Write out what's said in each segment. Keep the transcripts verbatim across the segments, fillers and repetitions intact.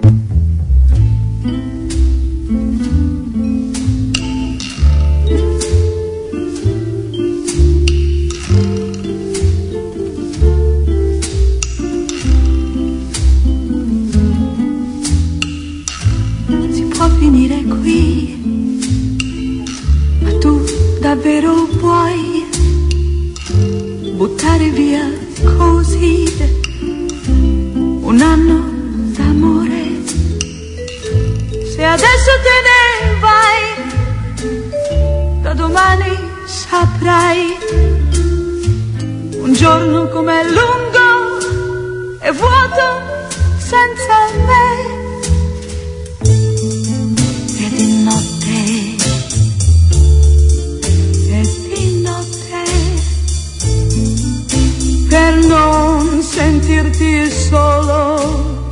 Finire qui, ma tu davvero puoi buttare via così un anno d'amore? Se adesso te ne vai, da domani saprai un giorno com'è lungo e vuoto senza me. Per non sentirti solo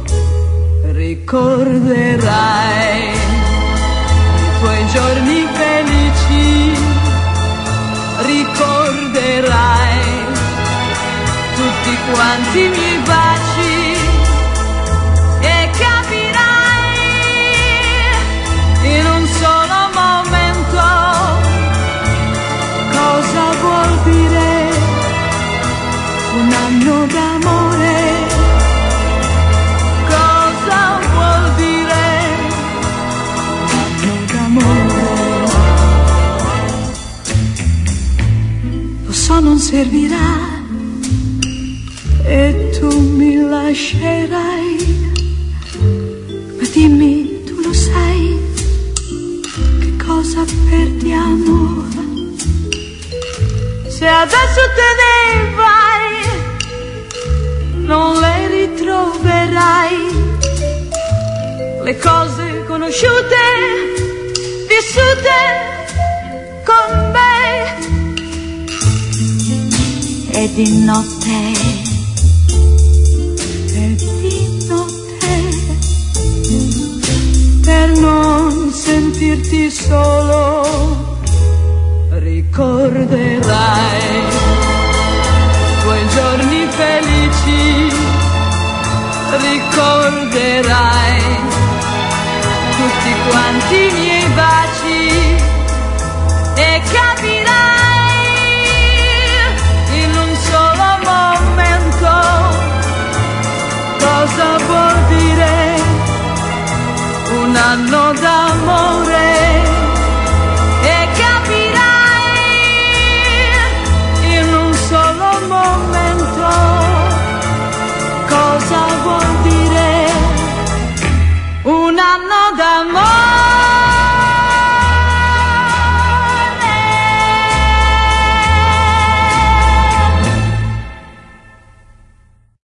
ricorderai i tuoi giorni felici, ricorderai tutti quanti i miei baci e capirai in un solo momento cosa vuol dire un anno d'amore, cosa vuol dire un anno d'amore. Lo so non servirà e tu mi lascerai, ma dimmi, tu lo sai che cosa perdiamo se adesso te ne vai? Non le ritroverai le cose conosciute, vissute con me. E di notte, e di notte, per non sentirti solo ricorderai quei giorni felici, ricorderai tutti quanti i miei baci e capirai